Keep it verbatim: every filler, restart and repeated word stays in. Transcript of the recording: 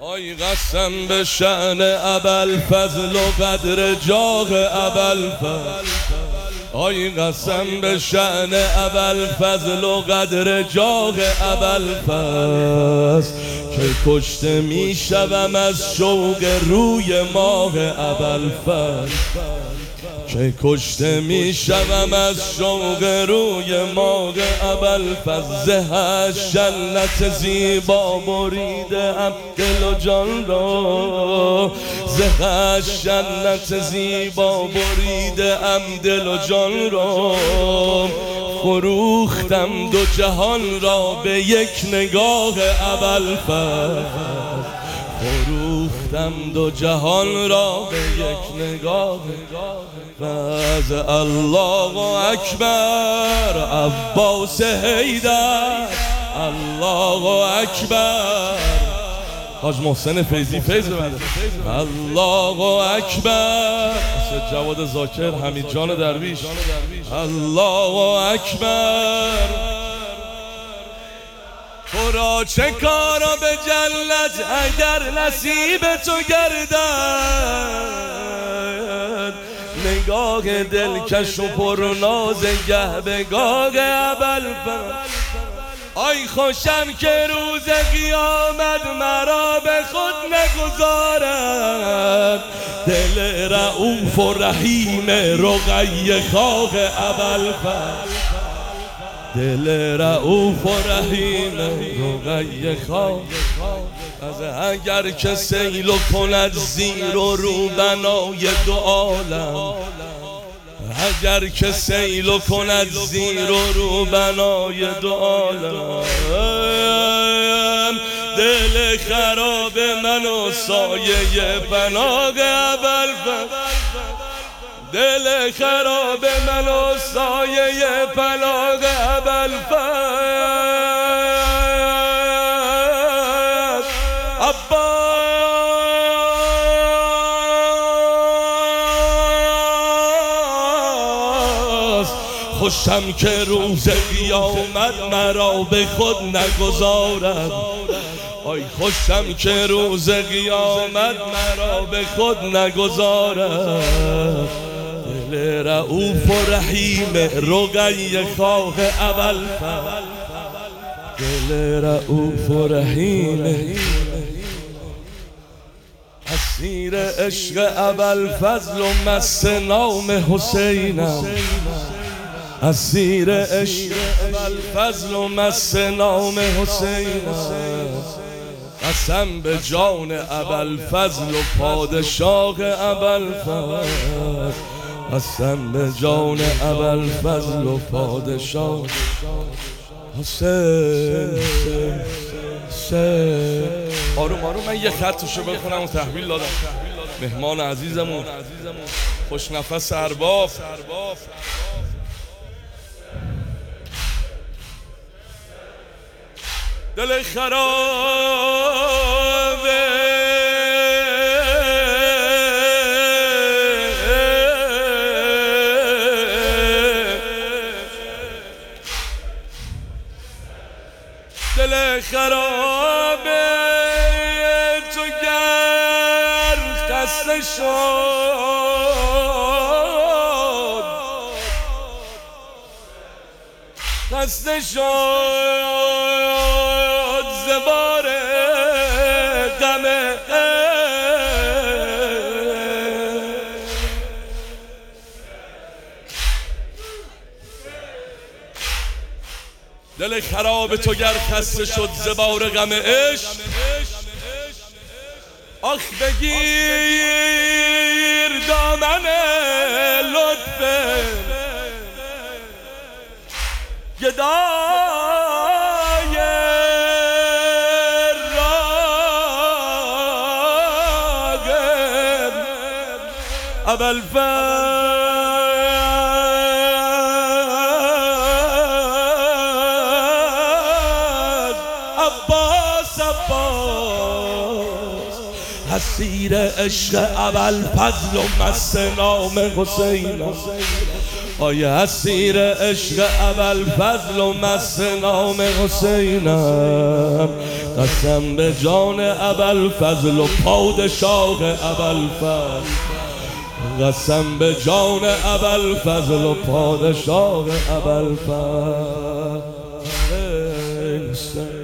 آی قسم به شأن ابوالفضل و قدر جاه ابوالفضل، آی قسم به شأن ابوالفضل و قدر جاه ابوالفضل، که کشته می شوم از شوق روی ماه ابوالفضل، که کشته می شوم از شوق روی ماه ابوالفضل. زهش جنت زیبا بریده ام دل و جان را، زهش جنت زیبا بریده ام دل و جان را. فروختم دو جهان را به یک نگاه ابوالفضل، فروختم دو جهان را به یک نگاه. از الله اکبر عباس حیدر، الله اکبر حاج محسن فیضی فیض بده، الله اکبر سید جواد ذاکر، حمید جان درویش، الله اکبر. تو را چه کارا به جلت اگر نصیب تو گردد، نگاه دلکش و پرناز گه به گاه ابوالفضل. آی خوشم که روز قیامت مرا به خود نگذارد، دل رؤوف و رحیم رقیه خواه ابوالفضل، دل رؤوف و رحیم رقیه خواه. از اگر که سیل کند زیر و رو بنای دو عالم، اگر که سیل کند زیر و رو بنای دو عالم، دل خراب من و سایه پناه ابوالفضل، دل خراب من و سایه پناه ابوالفضل. خوشم که روز قیامت مرا به خود نگذارد، آی خوشم که روز قیامت مرا به خود نگذارد، دل رؤوف و رحیم رقیه خواه ابوالفضل، دل رؤوف و رحیم. اسیر عشق ابوالفضل و مست نام حسینم، اسیر عشق ابوالفضل و مست نام حسینم. قسم به جان ابوالفضل و پادشاه ابوالفضل، قسم به جان ابوالفضل و پادشاه حسین. آروم آروم من یه خطشو بخونم و تحویل دادم. مهمان عزیزمون، خوش نفس ارباب، دل خرابه دل خرابه تو گر خسته شد، خسته شد زبار غم دل خراب تو گر خسته شد زبار غم عشق. آخ بگیر دامن لطف گدای راغب ابوالفضل، عباس عباس اسیر عشق ابوالفضل و مست نام حسین. آیه اسیر عشق ابوالفضل و مست نام حسینم. قسم به جان ابوالفضل و پادشاه ابوالفضل، قسم به جان ابوالفضل و پادشاه ابوالفضل.